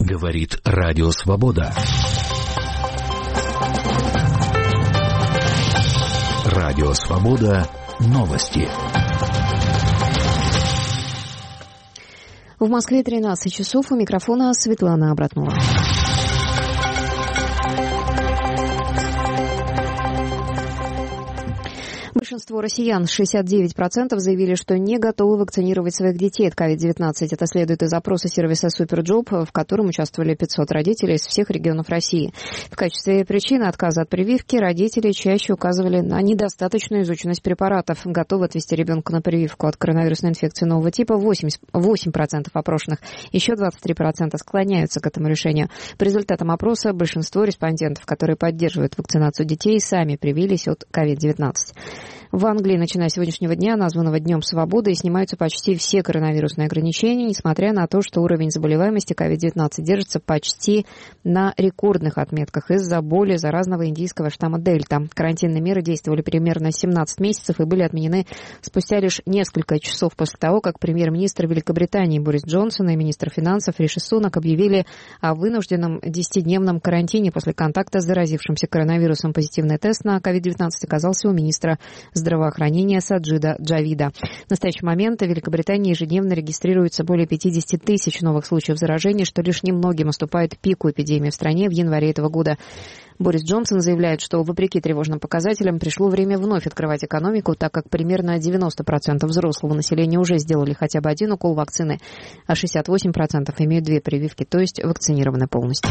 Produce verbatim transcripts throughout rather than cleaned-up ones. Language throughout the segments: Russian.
Говорит Радио Свобода. Радио Свобода. Новости. В Москве тринадцать часов. У микрофона Светлана Обратнова. Большинство россиян, шестьдесят девять процентов, заявили, что не готовы вакцинировать своих детей от ковид девятнадцать. Это следует из опроса сервиса Суперджоп, в котором участвовали пятьсот родителей из всех регионов России. В качестве причины отказа от прививки родители чаще указывали на недостаточную изученность препаратов. Готовы отвести ребенка на прививку от коронавирусной инфекции нового типа восемь процентов опрошенных. Еще двадцать три процента склоняются к этому решению. По результатам опроса большинство респондентов, которые поддерживают вакцинацию детей, сами привились от ковид девятнадцать. В Англии, начиная с сегодняшнего дня, названного Днем Свободы, снимаются почти все коронавирусные ограничения, несмотря на то, что уровень заболеваемости ковид девятнадцать держится почти на рекордных отметках из-за более заразного индийского штамма Дельта. Карантинные меры действовали примерно семнадцать месяцев и были отменены спустя лишь несколько часов после того, как премьер-министр Великобритании Борис Джонсон и министр финансов Риши Сунак объявили о вынужденном десятидневном карантине после контакта с заразившимся коронавирусом. Позитивный тест на ковид девятнадцать оказался у министра здравоохранения Саджида Джавида. В настоящий момент в Великобритании ежедневно регистрируется более пятьдесят тысяч новых случаев заражения, что лишь немногим уступает пику эпидемии в стране в январе этого года. Борис Джонсон заявляет, что, вопреки тревожным показателям, пришло время вновь открывать экономику, так как примерно девяносто процентов взрослого населения уже сделали хотя бы один укол вакцины, а шестьдесят восемь процентов имеют две прививки, то есть вакцинированы полностью.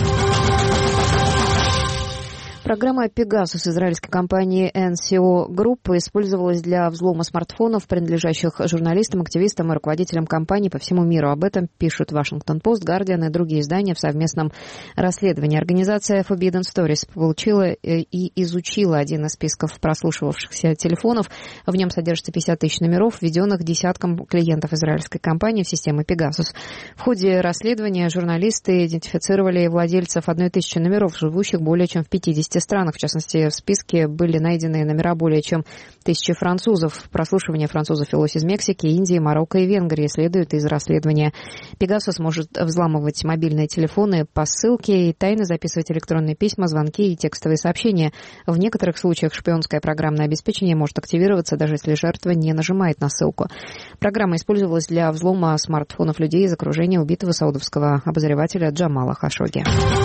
Программа «Пегасус» израильской компании эн си о Group использовалась для взлома смартфонов, принадлежащих журналистам, активистам и руководителям компаний по всему миру. Об этом пишут Washington Post, Guardian и другие издания в совместном расследовании. Организация Forbidden Stories получила и изучила один из списков прослушивавшихся телефонов. В нем содержится пятьдесят тысяч номеров, введенных десяткам клиентов израильской компании в систему «Пегасус». В ходе расследования журналисты идентифицировали владельцев одной тысячи номеров, живущих более чем в пятидесяти странах. В частности, в списке были найдены номера более чем тысячи французов. Прослушивание французов велось из Мексики, Индии, Марокко и Венгрии, следует из расследования. Пегасус может взламывать мобильные телефоны по ссылке и тайно записывать электронные письма, звонки и текстовые сообщения. В некоторых случаях шпионское программное обеспечение может активироваться, даже если жертва не нажимает на ссылку. Программа использовалась для взлома смартфонов людей из окружения убитого саудовского обозревателя Джамала Хашогги.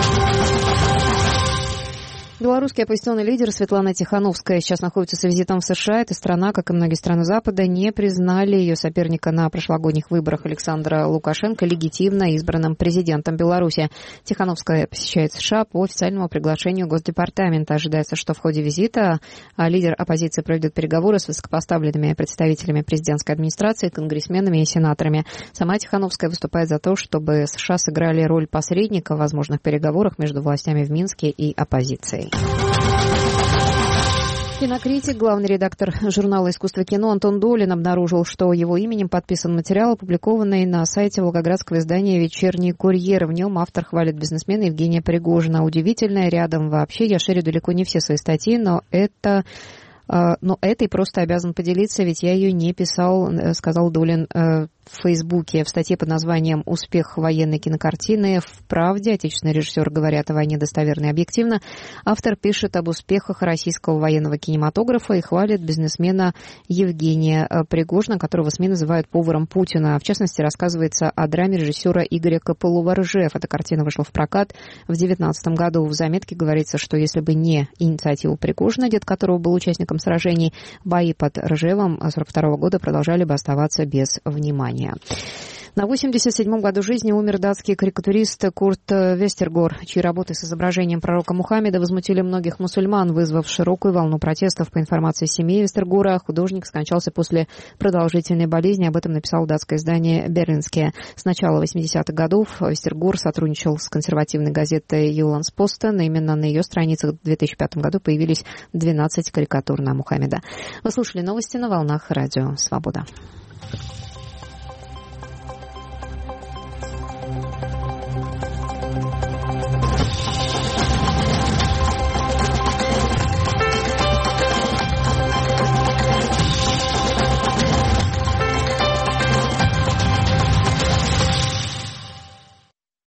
Белорусский оппозиционный лидер Светлана Тихановская сейчас находится с визитом в США. Эта страна, как и многие страны Запада, не признали ее соперника на прошлогодних выборах Александра Лукашенко легитимно избранным президентом Беларуси. Тихановская посещает США по официальному приглашению Госдепартамента. Ожидается, что в ходе визита лидер оппозиции проведет переговоры с высокопоставленными представителями президентской администрации, конгрессменами и сенаторами. Сама Тихановская выступает за то, чтобы США сыграли роль посредника в возможных переговорах между властями в Минске и оппозицией. Кинокритик, главный редактор журнала «Искусство кино» Антон Долин обнаружил, что его именем подписан материал, опубликованный на сайте волгоградского издания «Вечерний курьер». В нем автор хвалит бизнесмена Евгения Пригожина. Удивительное рядом вообще. Я шерю далеко не все свои статьи, но это... Но этой просто обязан поделиться, ведь я ее не писал, сказал Долин в Фейсбуке. В статье под названием «Успех военной кинокартины в правде. Отечественные режиссеры говорят о войне достоверно и объективно». Автор пишет об успехах российского военного кинематографа и хвалит бизнесмена Евгения Пригожина, которого СМИ называют поваром Путина. В частности, рассказывается о драме режиссера Игоря Копылова «Ржев». Эта картина вышла в прокат в две тысячи девятнадцатом году. В заметке говорится, что если бы не инициатива Пригожина, дед которого был участником сражений, бои под Ржевом сорок второго года продолжали бы оставаться без внимания. На восемьдесят седьмом году жизни умер датский карикатурист Курт Вестергор, чьи работы с изображением пророка Мухаммеда возмутили многих мусульман, вызвав широкую волну протестов. По информации семьи Вестергора, художник скончался после продолжительной болезни. Об этом написало датское издание «Берлинское». С начала восьмидесятых годов Вестергор сотрудничал с консервативной газетой «Юландспостен». Именно на ее страницах в две тысячи пятом году появились двенадцать карикатур на Мухаммеда. Вы слушали новости на волнах радио «Свобода».